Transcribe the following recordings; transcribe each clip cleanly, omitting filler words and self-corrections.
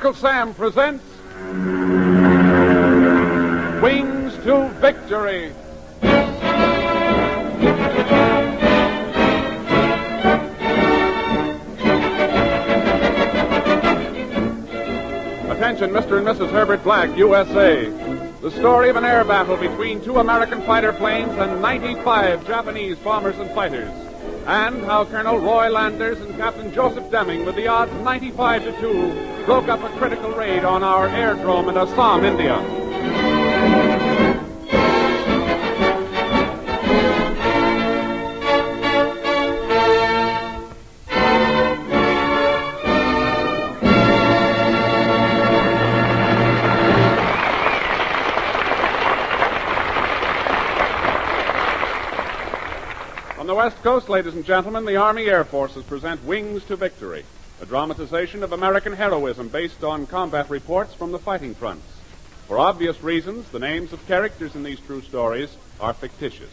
Uncle Sam presents Wings to Victory. Attention, Mr. and Mrs. Herbert Black, USA. The story of an air battle between 2 American fighter planes and 95 Japanese bombers and fighters. And how Colonel Roy Landers and Captain Joseph Deming, with the odds 95-2, broke up a critical raid on our airdrome in Assam, India. On the West Coast, ladies and gentlemen, the Army Air Forces present Wings to Victory, a dramatization of American heroism based on combat reports from the fighting fronts. For obvious reasons, the names of characters in these true stories are fictitious.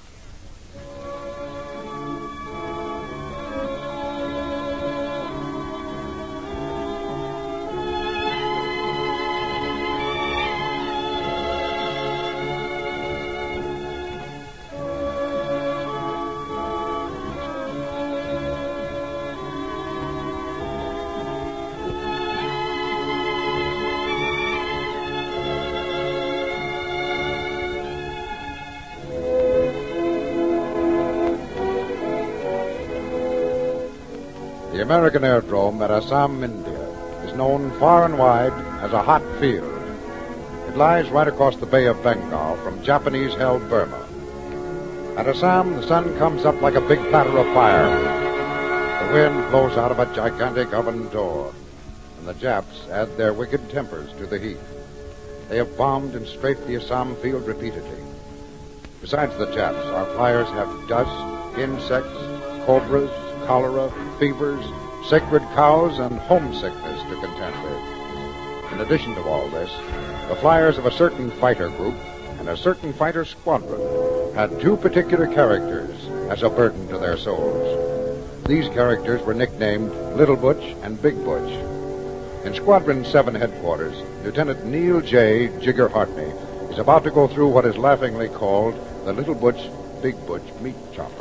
The American airdrome at Assam, India, is known far and wide as a hot field. It lies right across the Bay of Bengal from Japanese-held Burma. At Assam, the sun comes up like a big platter of fire. The wind blows out of a gigantic oven door, and the Japs add their wicked tempers to the heat. They have bombed and strafed the Assam field repeatedly. Besides the Japs, our flyers have dust, insects, cobras, cholera, fevers, sacred cows, and homesickness to contend with. In addition to all this, the flyers of a certain fighter group and a certain fighter squadron had 2 particular characters as a burden to their souls. These characters were nicknamed Little Butch and Big Butch. In Squadron 7 headquarters, Lieutenant Neil J. Jigger Hartney is about to go through what is laughingly called the Little Butch, Big Butch meat chopper.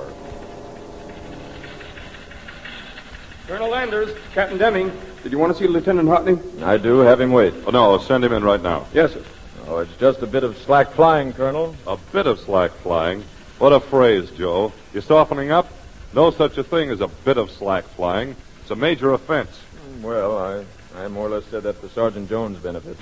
Colonel Landers, Captain Deming, did you want to see Lieutenant Hartney? I do. Have him wait. Oh, no, send him in right now. Yes, sir. Oh, it's just a bit of slack flying, Colonel. A bit of slack flying? What a phrase, Joe. You softening up? No such a thing as a bit of slack flying. It's a major offense. Well, I more or less said that for Sergeant Jones' benefit.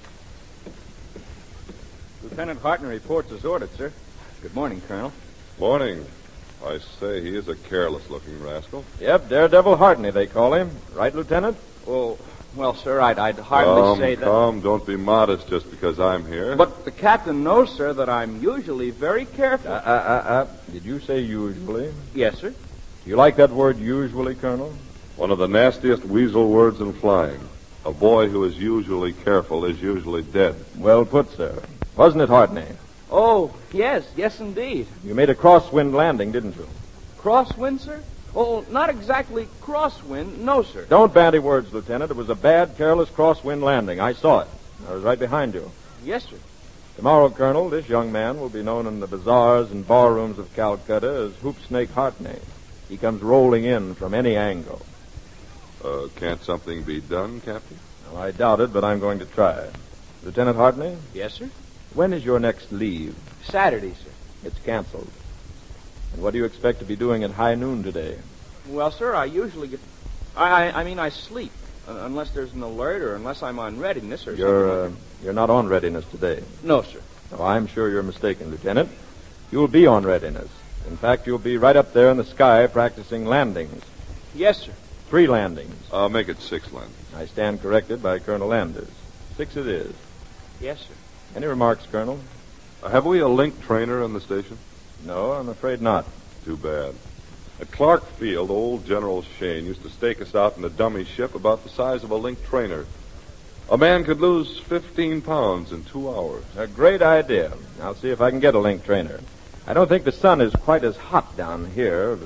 Lieutenant Hartney reports as ordered, sir. Good morning, Colonel. Morning. I say, he is a careless-looking rascal. Yep, Daredevil Hartney, they call him. Right, Lieutenant? Well, sir, I'd hardly say that. Come, don't be modest just because I'm here. But the captain knows, sir, that I'm usually very careful. Did you say usually? Yes, sir. Do you like that word usually, Colonel? One of the nastiest weasel words in flying. A boy who is usually careful is usually dead. Well put, sir. Wasn't it, Hartney? Oh, yes, indeed. You made a crosswind landing, didn't you? Crosswind, sir? Oh, not exactly crosswind, no, sir. Don't bandy words, Lieutenant. It was a bad, careless crosswind landing. I saw it. I was right behind you. Yes, sir. Tomorrow, Colonel, this young man will be known in the bazaars and barrooms of Calcutta as Hoop Snake Hartney. He comes rolling in from any angle. Can't something be done, Captain? Well, I doubt it, but I'm going to try. Lieutenant Hartney? Yes, sir. When is your next leave? Saturday, sir. It's canceled. And what do you expect to be doing at high noon today? Well, sir, I usually get... I sleep. Unless there's an alert or unless I'm on readiness or something. You're not on readiness today. No, sir. No, I'm sure you're mistaken, Lieutenant. You'll be on readiness. In fact, you'll be right up there in the sky practicing landings. Yes, sir. 3 landings. I'll make it 6 landings. I stand corrected by Colonel Landers. 6 it is. Yes, sir. Any remarks, Colonel? Have we a link trainer on the station? No, I'm afraid not. Too bad. At Clark Field, old General Shane used to stake us out in a dummy ship about the size of a link trainer. A man could lose 15 pounds in 2 hours. A great idea. I'll see if I can get a link trainer. I don't think the sun is quite as hot down here, but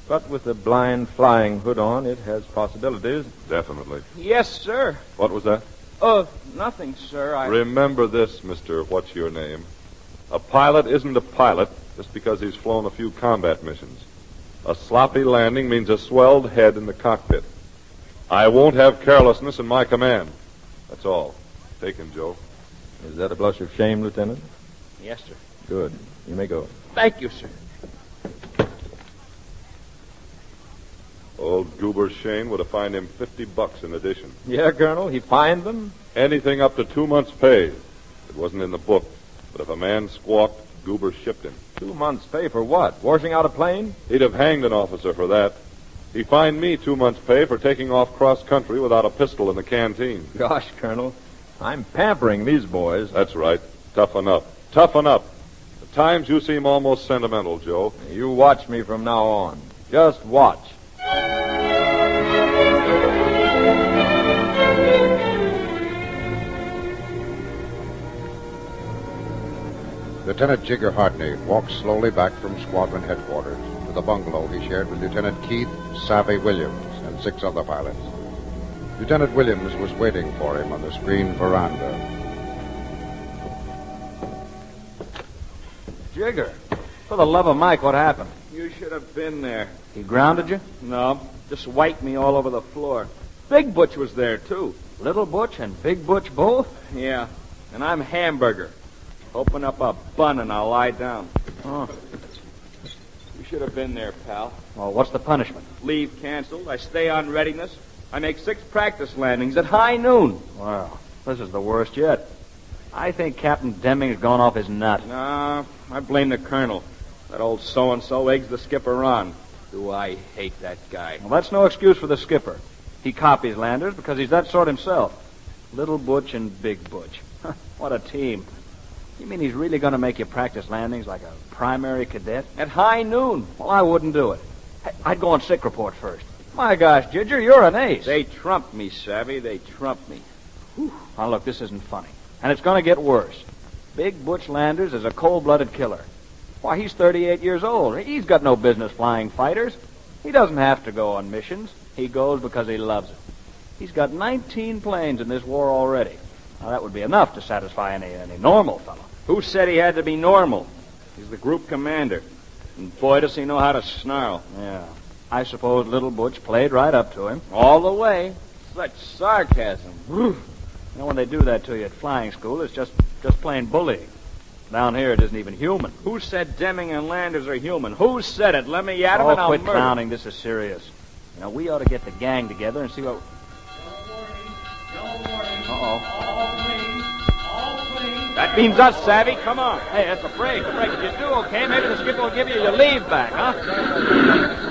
But with the blind flying hood on, it has possibilities. Definitely. Yes, sir. What was that? Oh, nothing, sir. Remember this, Mr. What's Your Name. A pilot isn't a pilot just because he's flown a few combat missions. A sloppy landing means a swelled head in the cockpit. I won't have carelessness in my command. That's all. Take him, Joe. Is that a blush of shame, Lieutenant? Yes, sir. Good. You may go. Thank you, sir. Old Goober Shane would have fined him $50 in addition. Yeah, Colonel, he fined them? Anything up to 2 months' pay. It wasn't in the book. But if a man squawked, Goober shipped him. 2 months' pay for what? Washing out a plane? He'd have hanged an officer for that. He fined me 2 months' pay for taking off cross-country without a pistol in the canteen. Gosh, Colonel, I'm pampering these boys. That's right. Toughen up. Toughen up. At times you seem almost sentimental, Joe. You watch me from now on. Just watch. Lieutenant Jigger Hartney walked slowly back from squadron headquarters to the bungalow he shared with Lieutenant Keith Savvy Williams and 6 other pilots. Lieutenant Williams was waiting for him on the screened veranda. Jigger, for the love of Mike, what happened? You should have been there. He grounded you? No, just wiped me all over the floor. Big Butch was there, too. Little Butch and Big Butch both? Yeah, and I'm Hamburger. Open up a bun and I'll lie down. Oh. You should have been there, pal. Well, what's the punishment? Leave canceled. I stay on readiness. I make 6 practice landings at high noon. Wow, this is the worst yet. I think Captain Deming's gone off his nut. No, I blame the colonel. That old so-and-so eggs the skipper on. Do I hate that guy. Well, that's no excuse for the skipper. He copies Landers because he's that sort himself. Little Butch and Big Butch. What a team. You mean he's really going to make you practice landings like a primary cadet? At high noon. Well, I wouldn't do it. I'd go on sick report first. My gosh, Ginger, you're an ace. They trumped me, Savvy. They trumped me. Whew. Now, look, this isn't funny. And it's going to get worse. Big Butch Landers is a cold-blooded killer. Why, he's 38 years old. He's got no business flying fighters. He doesn't have to go on missions. He goes because he loves it. He's got 19 planes in this war already. Now, that would be enough to satisfy any normal fellow. Who said he had to be normal? He's the group commander. And boy, does he know how to snarl. Yeah. I suppose Little Butch played right up to him. All the way. Such sarcasm. You know, when they do that to you at flying school, it's just plain bullying. Down here, it isn't even human. Who said Deming and Landers are human? Who said it? Let me at him and I'll quit murder. clowning. This is serious. You know, we ought to get the gang together and see what... Uh-oh. That means us, Savvy. Come on. Hey, that's a break. If you do okay, maybe the skipper will give you your leave back, huh?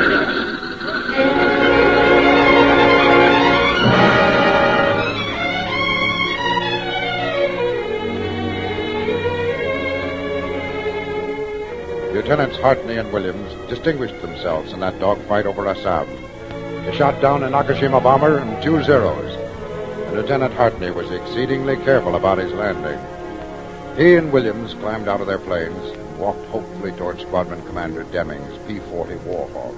Lieutenants Hartney and Williams distinguished themselves in that dogfight over Assam. They shot down a Nakashima bomber and 2 Zeros. And Lieutenant Hartney was exceedingly careful about his landing. He and Williams climbed out of their planes and walked hopefully toward Squadron Commander Deming's P-40 Warhawk.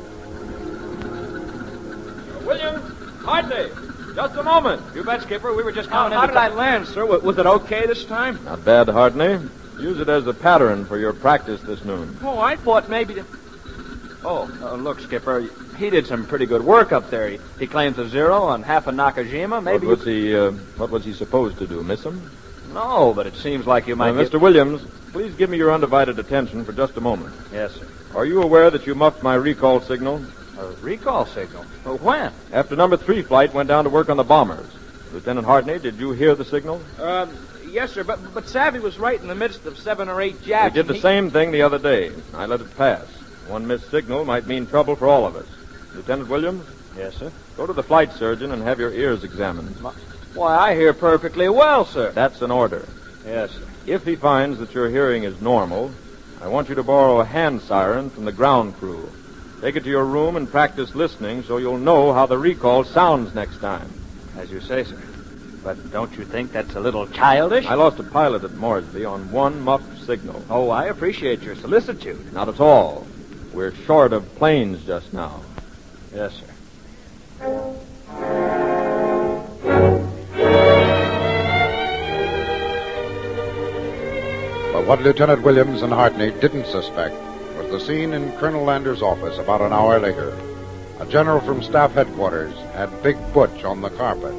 Williams, Hartley, just a moment. You bet, Skipper. We were just counting. How did I land, sir? Was it okay this time? Not bad, Hartney. Use it as a pattern for your practice this noon. Oh, I thought maybe... Look, Skipper, he did some pretty good work up there. He claims a 0 on half a Nakajima. Maybe What was he supposed to do, miss him? No, but it seems like you might... Mr. Williams, please give me your undivided attention for just a moment. Yes, sir. Are you aware that you muffed my recall signal? A recall signal? When? After number 3 flight went down to work on the bombers. Lieutenant Hartney, did you hear the signal? Yes, sir, but Savvy was right in the midst of 7 or 8 jabs. We did the same thing the other day. I let it pass. One missed signal might mean trouble for all of us. Lieutenant Williams? Yes, sir. Go to the flight surgeon and have your ears examined. Why, I hear perfectly well, sir. That's an order. Yes, sir. If he finds that your hearing is normal, I want you to borrow a hand siren from the ground crew. Take it to your room and practice listening so you'll know how the recall sounds next time. As you say, sir. But don't you think that's a little childish? I lost a pilot at Moresby on one muffed signal. Oh, I appreciate your solicitude. Not at all. We're short of planes just now. Yes, sir. But what Lieutenant Williams and Hartney didn't suspect was the scene in Colonel Lander's office about an hour later. A general from staff headquarters had Big Butch on the carpet.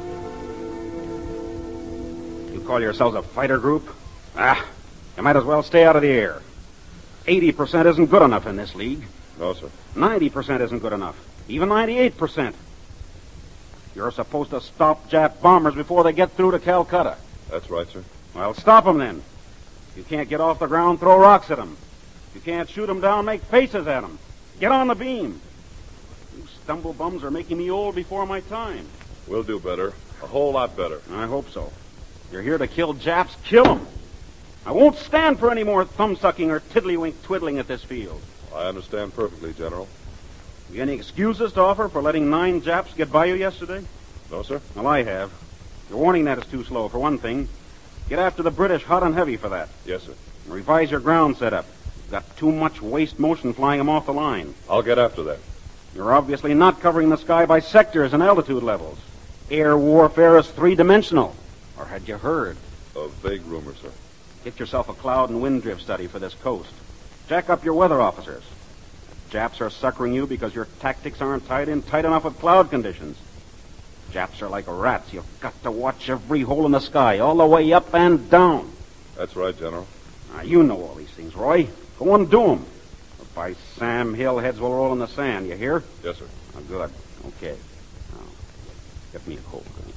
You call yourselves a fighter group? You might as well stay out of the air. 80% isn't good enough in this league. No, sir. 90% isn't good enough. Even 98%. You're supposed to stop Jap bombers before they get through to Calcutta. That's right, sir. Well, stop them then. You can't get off the ground, throw rocks at them. You can't shoot them down, make faces at them. Get on the beam. You stumble bums are making me old before my time. We'll do better. A whole lot better. I hope so. You're here to kill Japs. Kill them. I won't stand for any more thumb-sucking or tiddlywink twiddling at this field. I understand perfectly, General. You any excuses to offer for letting 9 Japs get by you yesterday? No, sir. Well, I have. Your warning net is too slow, for one thing. Get after the British hot and heavy for that. Yes, sir. Revise your ground setup. You've got too much waste motion flying them off the line. I'll get after that. You're obviously not covering the sky by sectors and altitude levels. Air warfare is 3-dimensional. Or had you heard? A vague rumor, sir. Get yourself a cloud and wind drift study for this coast. Jack up your weather officers. Japs are suckering you because your tactics aren't tied in tight enough with cloud conditions. Japs are like rats. You've got to watch every hole in the sky, all the way up and down. That's right, General. Now, you know all these things, Roy. Go and do them. By Sam Hill, heads will roll in the sand. You hear? Yes, sir. Oh, good. Okay. Now, get me a cold drink.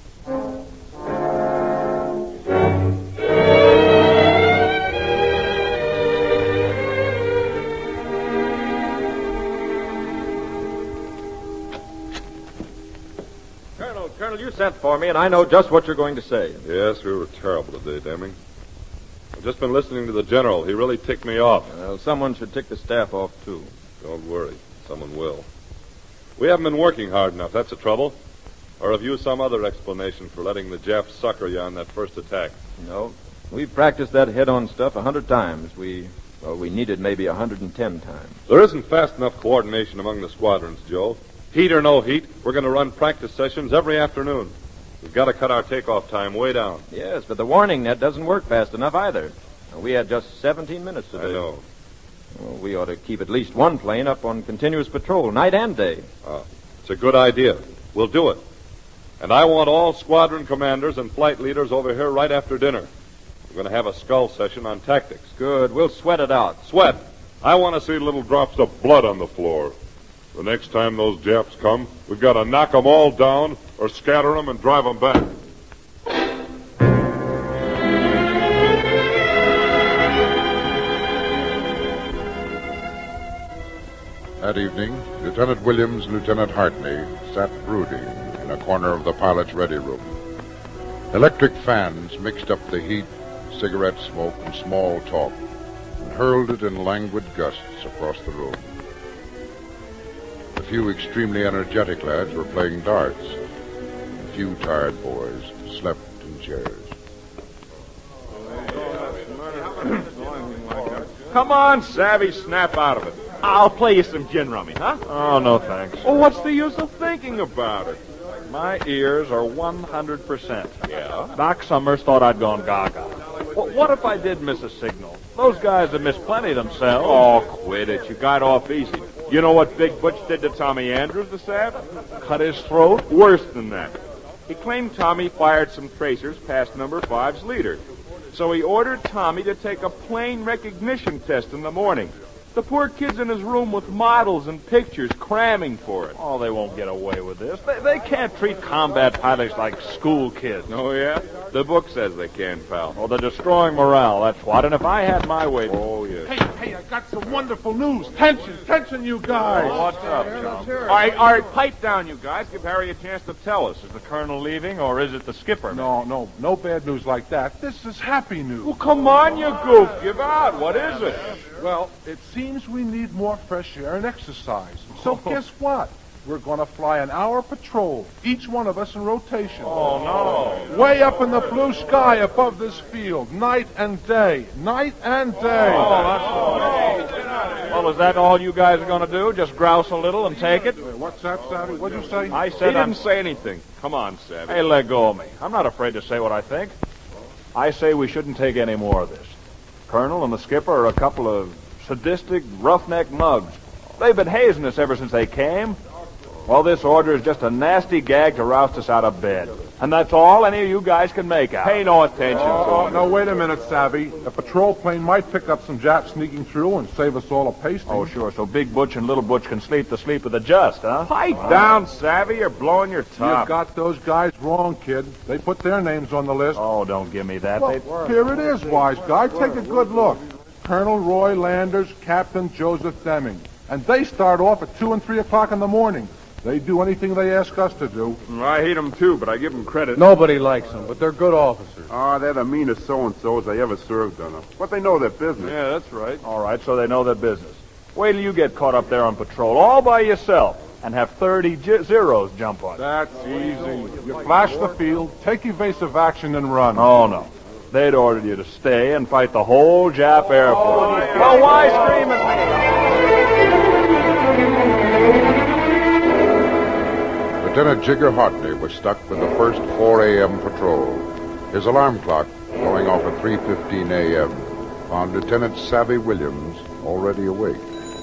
Colonel, you sent for me, and I know just what you're going to say. Yes, we were terrible today, Deming. I've just been listening to the General. He really ticked me off. Well, someone should tick the staff off, too. Don't worry. Someone will. We haven't been working hard enough. That's the trouble. Or have you some other explanation for letting the Japs sucker you on that first attack? No. We've practiced that head-on stuff 100 times. We needed maybe 110 times. There isn't fast enough coordination among the squadrons, Joe. Heat or no heat, we're going to run practice sessions every afternoon. We've got to cut our takeoff time way down. Yes, but the warning net doesn't work fast enough either. We had just 17 minutes today. I know. Well, we ought to keep at least one plane up on continuous patrol, night and day. It's a good idea. We'll do it. And I want all squadron commanders and flight leaders over here right after dinner. We're going to have a skull session on tactics. Good. We'll sweat it out. Sweat. I want to see little drops of blood on the floor. The next time those Japs come, we've got to knock them all down or scatter them and drive them back. That evening, Lieutenant Williams and Lieutenant Hartney sat brooding in a corner of the pilot's ready room. Electric fans mixed up the heat, cigarette smoke, and small talk, and hurled it in languid gusts across the room. A few extremely energetic lads were playing darts. A few tired boys slept in chairs. Come on, Savvy, snap out of it. I'll play you some gin rummy, huh? Oh, no thanks. Well, what's the use of thinking about it? My ears are 100%. Yeah? Doc Summers thought I'd gone gaga. Well, what if I did miss a signal? Those guys have missed plenty themselves. Oh, quit it. You got off easy. You know what Big Butch did to Tommy Andrews this Sav? Cut his throat? Worse than that. He claimed Tommy fired some tracers past number 5's leader. So he ordered Tommy to take a plane recognition test in the morning. The poor kid's in his room with models and pictures cramming for it. Oh, they won't get away with this. They can't treat combat pilots like school kids. Oh, yeah? The book says they can, pal. Oh, they're destroying morale, that's what. And if I had my way... Oh, yeah. Hey, I got some wonderful news. Tension, you guys. Oh, what's up, chum? All right, pipe down, you guys. Give Harry a chance to tell us. Is the colonel leaving, or is it the skipper? No bad news like that. This is happy news. Well, come on, you goof. Give out. What is it? Well, it seems we need more fresh air and exercise. So guess what? We're going to fly an hour patrol, each one of us in rotation. Oh, no. Way up in the blue sky above this field, night and day. Night and day. Oh, that's all. Well, is that all you guys are going to do? Just grouse a little and take it? What's that, Savvy? What'd you say? I He said didn't say anything. Come on, Savvy. Hey, let go of me. I'm not afraid to say what I think. I say we shouldn't take any more of this. Colonel and the skipper are a couple of sadistic, roughneck mugs. They've been hazing us ever since they came. Well, this order is just a nasty gag to roust us out of bed. And that's all any of you guys can make out. Pay no attention to Oh, him. no, wait a minute, Savvy. A patrol plane might pick up some Japs sneaking through and save us all a pasting. Oh, sure. So Big Butch and Little Butch can sleep the sleep of the just, huh? Pipe down, Savvy. You're blowing your You've top. got those guys wrong, kid. They put their names on the list. Oh, don't give me that. Well, here it is, wise guy. Take a good look. Colonel Roy Landers, Captain Joseph Deming. And they start off at 2 and 3 o'clock in the morning. They do anything they ask us to do. I hate them, too, but I give them credit. Nobody likes them, but they're good officers. Oh, they're the meanest so-and-sos I ever served under. But they know their business. Yeah, that's right. All right, so they know their business. Wait till you get caught up there on patrol all by yourself and have 30 zeros jump on you. That's easy. You flash the field, take evasive action, and run. Oh, no. They'd ordered you to stay and fight the whole Jap Air Force. Well, why scream at me? Lieutenant Jigger Hartney was stuck with the first 4 a.m. patrol. His alarm clock, going off at 3:15 a.m., found Lieutenant Savvy Williams already awake.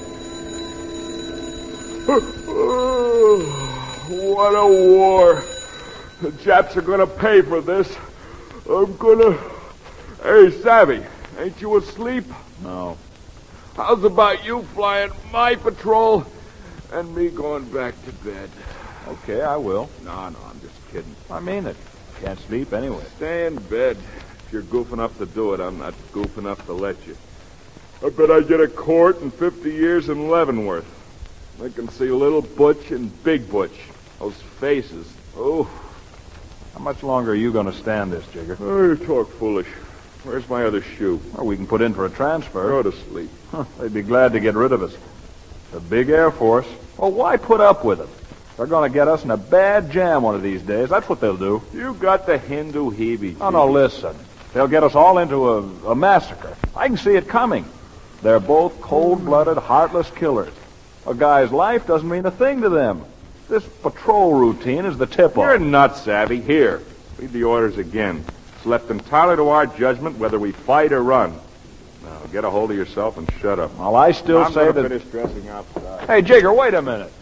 What a war. The Japs are gonna pay for this. I'm gonna... Hey, Savvy, ain't you asleep? No. How's about you flying my patrol and me going back to bed? Okay, I will. No, I'm just kidding. I mean it. Can't sleep anyway. Stay in bed. If you're goof enough to do it, I'm not goof enough to let you. I bet I get a court and 50 years in Leavenworth. I can see Little Butch and Big Butch. Those faces. Oh. How much longer are you going to stand this, Jigger? Oh, you talk foolish. Where's my other shoe? Well, we can put in for a transfer. Go to sleep. They'd be glad to get rid of us. The big Air Force. Well, why put up with it? They're going to get us in a bad jam one of these days. That's what they'll do. You got the Hindu heebie. Oh, no, listen. They'll get us all into a massacre. I can see it coming. They're both cold-blooded, heartless killers. A guy's life doesn't mean a thing to them. This patrol routine is the tip-off. You're nuts, Savvy. Here, read the orders again. It's left entirely to our judgment whether we fight or run. Now, get a hold of yourself and shut up. Well, I still I'm say gonna that... finish dressing outside. Hey, Jigger, wait a minute.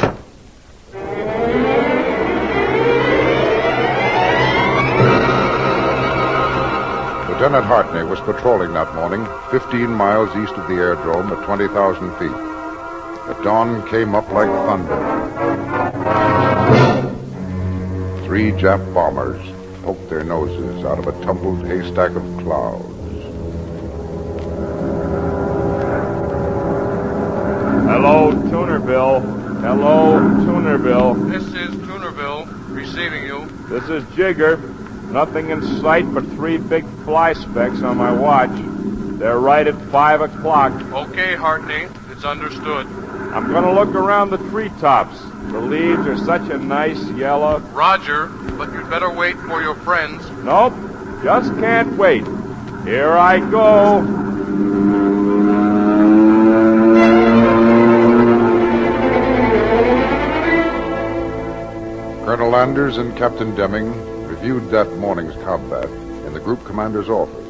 Lieutenant Hartney was patrolling that morning, 15 miles east of the aerodrome at 20,000 feet. The dawn came up like thunder. 3 Jap bombers poked their noses out of a tumbled haystack of clouds. Hello, Tunerville. Hello, Tunerville. This is Tunerville, receiving you. This is Jigger. Nothing in sight but 3 big fly specks on my watch. They're right at 5 o'clock. Okay, Hartney, it's understood. I'm going to look around the treetops. The leaves are such a nice yellow. Roger, but you'd better wait for your friends. Nope, just can't wait. Here I go. Colonel Landers and Captain Deming reviewed that morning's combat in the group commander's office.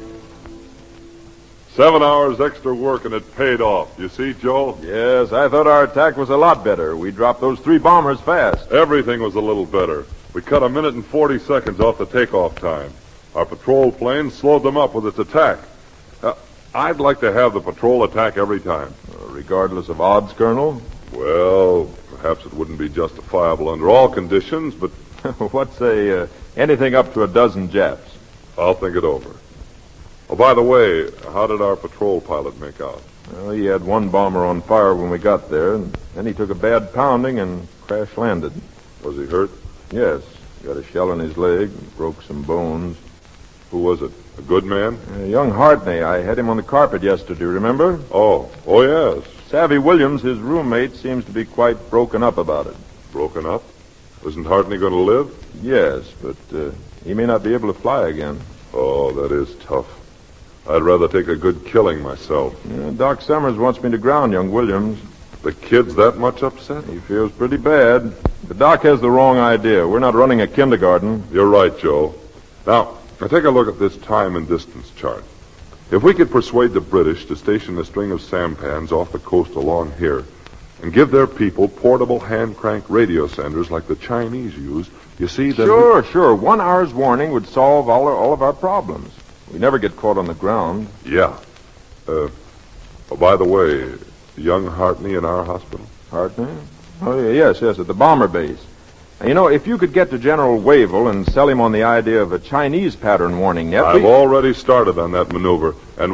7 hours extra work and it paid off. You see, Joe? Yes, I thought our attack was a lot better. We dropped those 3 bombers fast. Everything was a little better. We cut 1 minute and 40 seconds off the takeoff time. Our patrol plane slowed them up with its attack. I'd like to have the patrol attack every time. Regardless of odds, Colonel? Well, perhaps it wouldn't be justifiable under all conditions, but... What say, anything up to a dozen Japs? I'll think it over. Oh, by the way, how did our patrol pilot make out? Well, he had 1 bomber on fire when we got there, and then he took a bad pounding and crash-landed. Was he hurt? Yes. Got a shell in his leg, broke some bones. Who was it? A good man? Young Hartney. I had him on the carpet yesterday, remember? Oh, yes. Savvy Williams, his roommate, seems to be quite broken up about it. Broken up? Isn't Hartney going to live? Yes, but he may not be able to fly again. Oh, that is tough. I'd rather take a good killing myself. Yeah, Doc Summers wants me to ground young Williams. The kid's that much upset? He feels pretty bad. The doc has the wrong idea. We're not running a kindergarten. You're right, Joe. Now take a look at this time and distance chart. If we could persuade the British to station a string of sampans off the coast along here and give their people portable hand-crank radio senders like the Chinese use, you see that... Sure. 1 hour's warning would solve all of our problems. We never get caught on the ground. Yeah. By the way, young Hartney in our hospital? Hartney? Oh, yes, at the bomber base. Now, if you could get to General Wavell and sell him on the idea of a Chinese pattern warning net... I've already started on that maneuver. And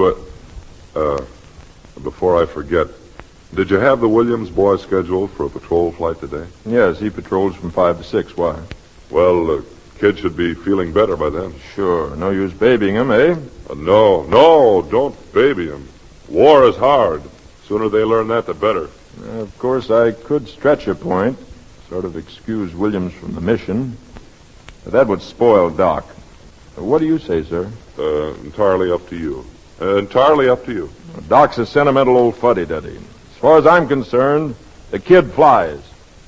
before I forget, did you have the Williams boy scheduled for a patrol flight today? Yes, he patrols from 5 to 6. Why? Well, the kid should be feeling better by then. Sure. No use babying him, eh? No, don't baby him. War is hard. Sooner they learn that, the better. Of course, I could stretch a point, sort of excuse Williams from the mission. But that would spoil Doc. What do you say, sir? Entirely up to you. Entirely up to you. Doc's a sentimental old fuddy-duddy. As far as I'm concerned, the kid flies.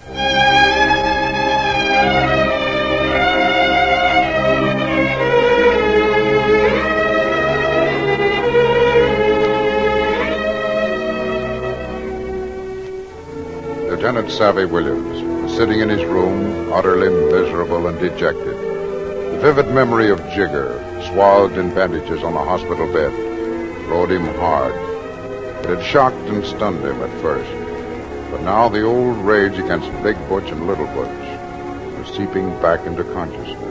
Lieutenant Savvy Williams was sitting in his room, utterly miserable and dejected. The vivid memory of Jigger, swathed in bandages on the hospital bed, rode him hard. It had shocked and stunned him at first. But now the old rage against Big Butch and Little Butch was seeping back into consciousness.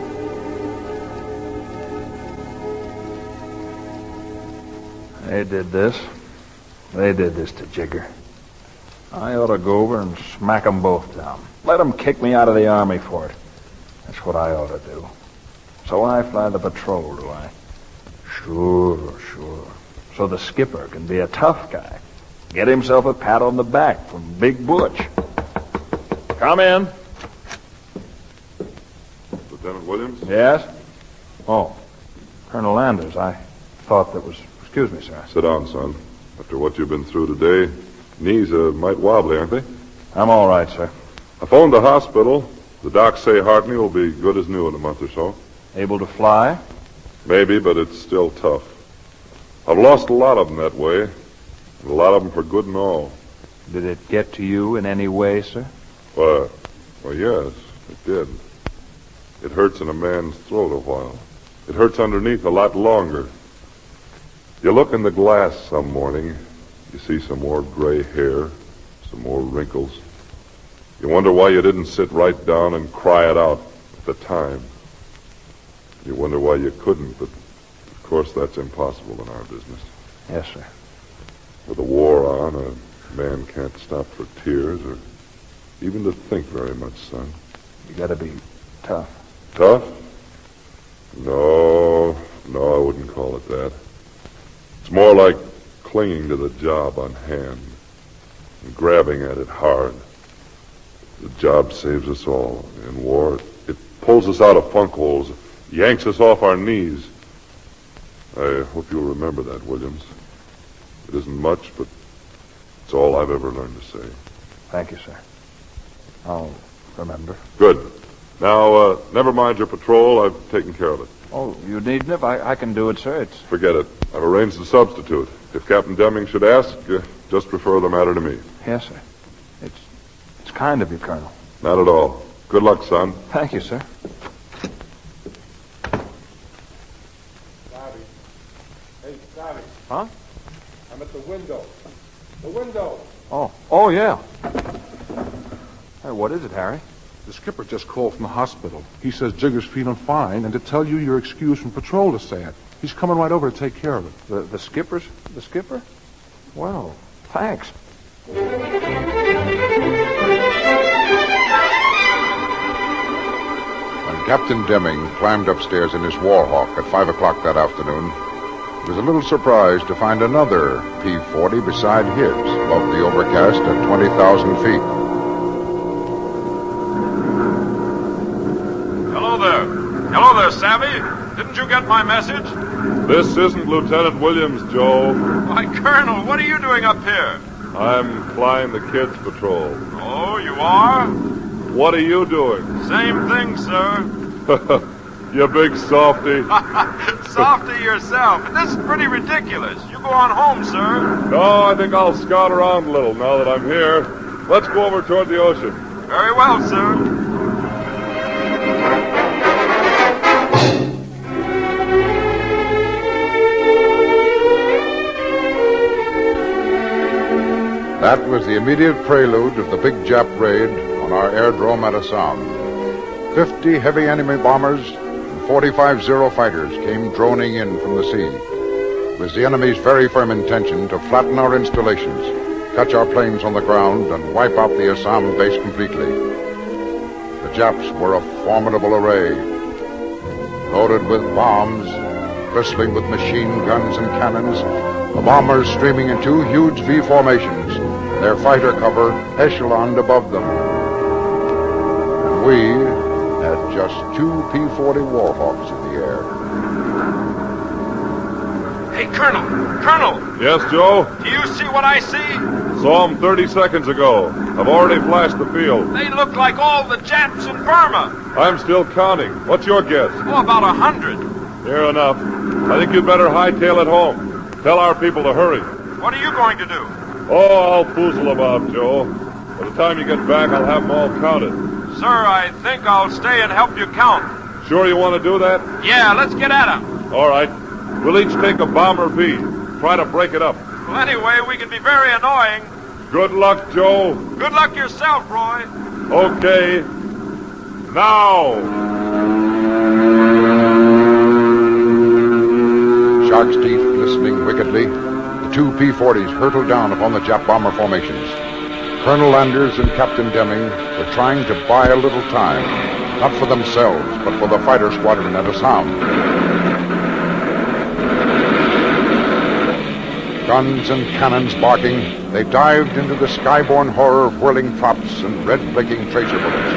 They did this. They did this to Jigger. I ought to go over and smack 'em both down. Let 'em kick me out of the Army for it. That's what I ought to do. So I fly the patrol, do I? Sure. So the skipper can be a tough guy. Get himself a pat on the back from Big Butch. Come in. Lieutenant Williams? Yes? Oh, Colonel Landers, I thought that was... Excuse me, sir. Sit down, son. After what you've been through today, knees are might wobbly, aren't they? I'm all right, sir. I phoned the hospital. The docs say Hartney will be good as new in a month or so. Able to fly? Maybe, but it's still tough. I've lost a lot of them that way, and a lot of them for good and all. Did it get to you in any way, sir? Well, yes, it did. It hurts in a man's throat a while. It hurts underneath a lot longer. You look in the glass some morning, you see some more gray hair, some more wrinkles. You wonder why you didn't sit right down and cry it out at the time. You wonder why you couldn't, but of course that's impossible in our business. Yes, sir. With the war on, a man can't stop for tears or even to think very much, son. You gotta be tough. Tough? No, I wouldn't call it that. It's more like clinging to the job on hand and grabbing at it hard. The job saves us all. In war, it pulls us out of funk holes, yanks us off our knees. I hope you'll remember that, Williams. It isn't much, but it's all I've ever learned to say. Thank you, sir. I'll remember. Good. Now, never mind your patrol. I've taken care of it. Oh, you needn't have? I can do it, sir. Forget it. I've arranged a substitute. If Captain Deming should ask, just refer the matter to me. Yes, sir. It's kind of you, Colonel. Not at all. Good luck, son. Thank you, sir. Savvy. Hey, Savvy. Huh? I'm at the window. The window. Oh, yeah. Hey, what is it, Harry? The skipper just called from the hospital. He says Jigger's feeling fine, and to tell you you're excused from patrol to say it. He's coming right over to take care of it. The skipper's? The skipper? Well, thanks. When Captain Deming climbed upstairs in his Warhawk at 5 o'clock that afternoon, he was a little surprised to find another P-40 beside his, above the overcast at 20,000 feet. Hello there, Savvy. Didn't you get my message? This isn't Lieutenant Williams, Joe. Why, Colonel, what are you doing up here? I'm flying the kids' patrol. Oh, you are? What are you doing? Same thing, sir. You big softy. Softy yourself. This is pretty ridiculous. You go on home, sir. No, I think I'll scout around a little now that I'm here. Let's go over toward the ocean. Very well, sir. That was the immediate prelude of the big Jap raid on our airdrome at Assam. 50 heavy enemy bombers and 45 Zero fighters came droning in from the sea. It was the enemy's very firm intention to flatten our installations, catch our planes on the ground, and wipe out the Assam base completely. The Japs were a formidable array, loaded with bombs, bristling with machine guns and cannons, the bombers streaming in two huge V formations, their fighter cover echeloned above them. And we had just two P-40 Warhawks in the air. Hey, Colonel! Colonel! Yes, Joe? Do you see what I see? Saw them 30 seconds ago. I've already flashed the field. They look like all the Japs in Burma. I'm still counting. What's your guess? Oh, about 100. Near enough. I think you'd better hightail it home. Tell our people to hurry. What are you going to do? Oh, I'll foozle about, Joe. By the time you get back, I'll have them all counted. Sir, I think I'll stay and help you count. Sure you want to do that? Yeah, let's get at 'em. All right. We'll each take a bomb or V. Try to break it up. Well, anyway, we can be very annoying. Good luck, Joe. Good luck yourself, Roy. Okay. Now! Shark's teeth glistening wickedly, the two P-40s hurtled down upon the Jap bomber formations. Colonel Landers and Captain Deming were trying to buy a little time, not for themselves, but for the fighter squadron at Assam. Guns and cannons barking, they dived into the skyborne horror of whirling props and red-blinking tracer bullets.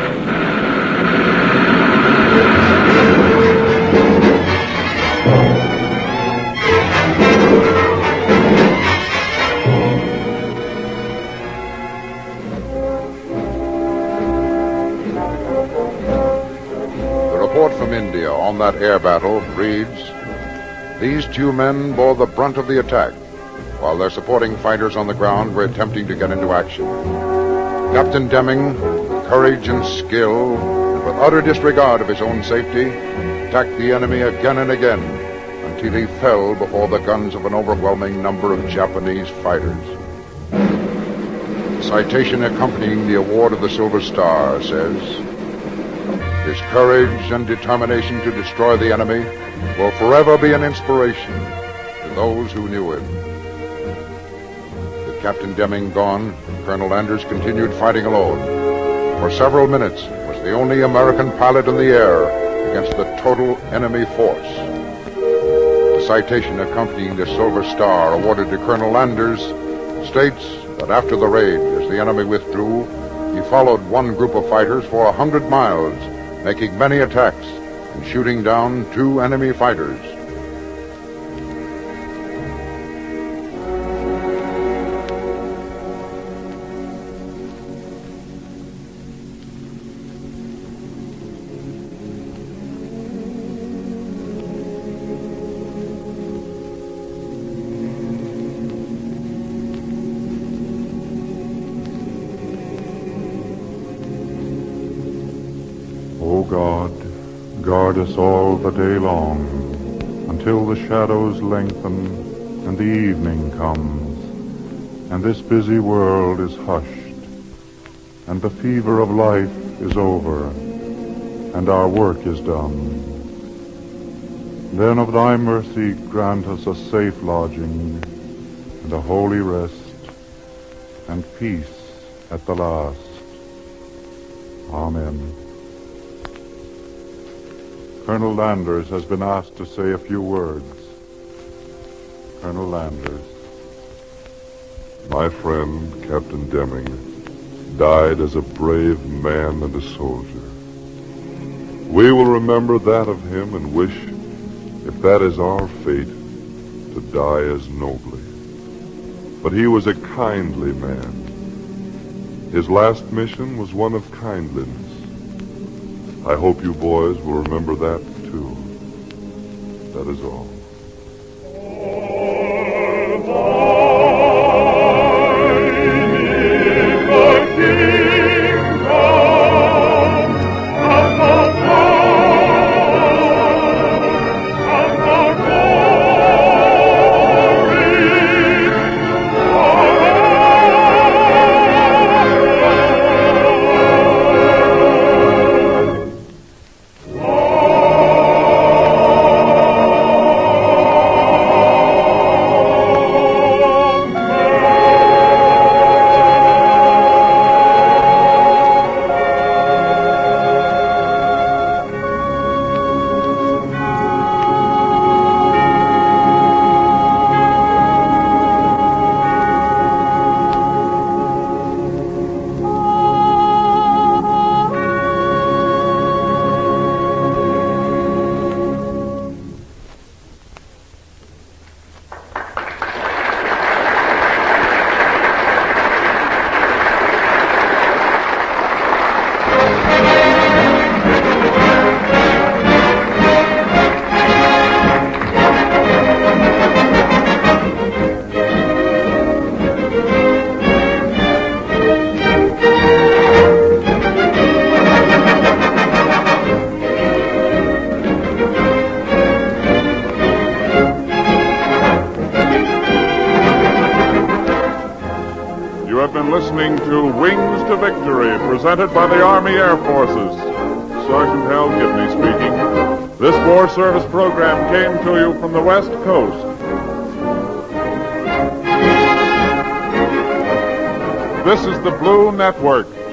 The report from India on that air battle reads, "These two men bore the brunt of the attack, while their supporting fighters on the ground were attempting to get into action. Captain Deming, with courage and skill, and with utter disregard of his own safety, attacked the enemy again and again until he fell before the guns of an overwhelming number of Japanese fighters." The citation accompanying the award of the Silver Star says, "His courage and determination to destroy the enemy will forever be an inspiration to those who knew him." Captain Deming gone, Colonel Landers continued fighting alone. For several minutes, was the only American pilot in the air against the total enemy force. The citation accompanying the Silver Star awarded to Colonel Landers states that after the raid, as the enemy withdrew, he followed one group of fighters for 100 miles, making many attacks and shooting down 2 enemy fighters. O God, guard us all the day long, until the shadows lengthen and the evening comes, and this busy world is hushed, and the fever of life is over, and our work is done. Then of thy mercy grant us a safe lodging, and a holy rest, and peace at the last. Amen. Colonel Landers has been asked to say a few words. Colonel Landers. My friend, Captain Deming, died as a brave man and a soldier. We will remember that of him and wish, if that is our fate, to die as nobly. But he was a kindly man. His last mission was one of kindliness. I hope you boys will remember that, too. That is all. Listening to Wings to Victory, presented by the Army Air Forces. Sergeant Hal Gibney speaking. This war service program came to you from the West Coast. This is the Blue Network.